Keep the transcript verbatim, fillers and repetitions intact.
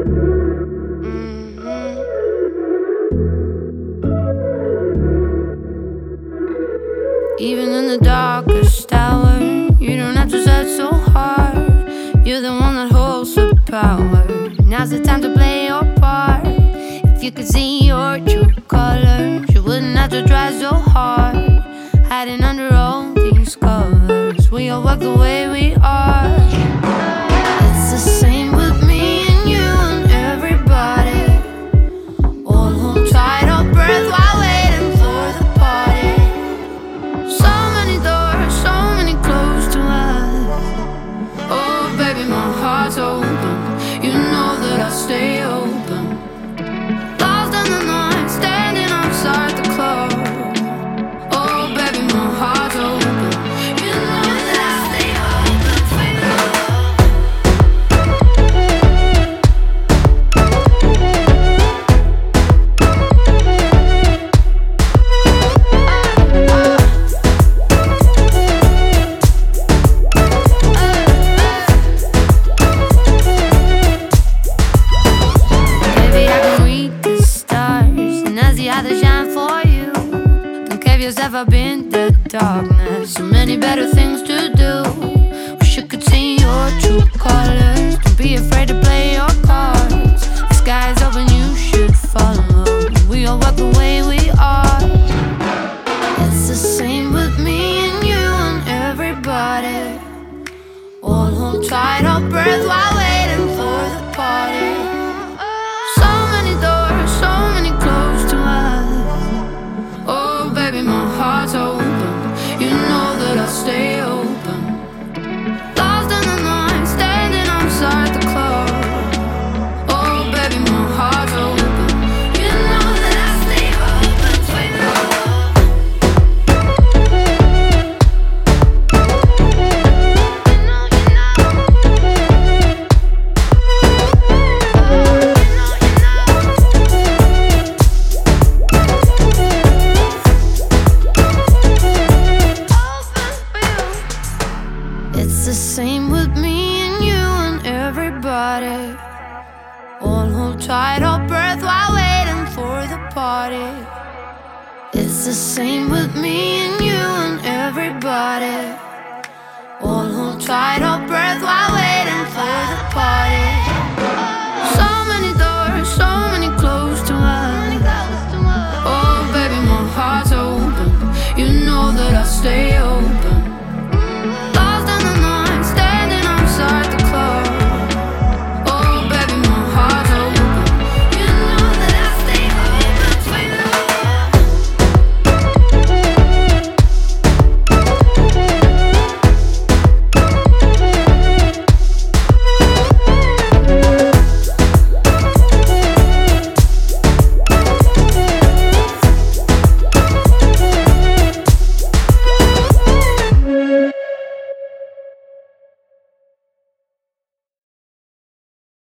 Mhm. Even in the darkest hour, you don't have to search so hard. You're the one that holds the power. Now's the time to play your part. If you could see your true colors, you wouldn't have to try so hard, hiding under all these covers. We all walk the way we are. It's the same with me and you and everybody. All hold tight our breath while waiting for the party. So many doors, so many closed to us. Oh baby, my heart's open. You know that I'll stay open. Lost in the night, standing outside the club. Oh baby, my heart's open. You know that I'll stay open for ever been the darkness. So many better things to do. Wish you could see your true colors. Don't be afraid to play your cards. The sky's open, you should follow. We all walk the way we are. It's the same with me and you and everybody. All hold tight our breath while waiting for the party. So many doors, so many closed to us. Oh baby, my heart's open. You know that I'll stay open. Lost in the night, standing outside the club. Oh baby, my heart's open. You know that I'll stay open for you. You know, you It's the same with me and you and everybody. All hold tight our breath while waiting for the party. It's the same with me and you and everybody. All hold tight our breath while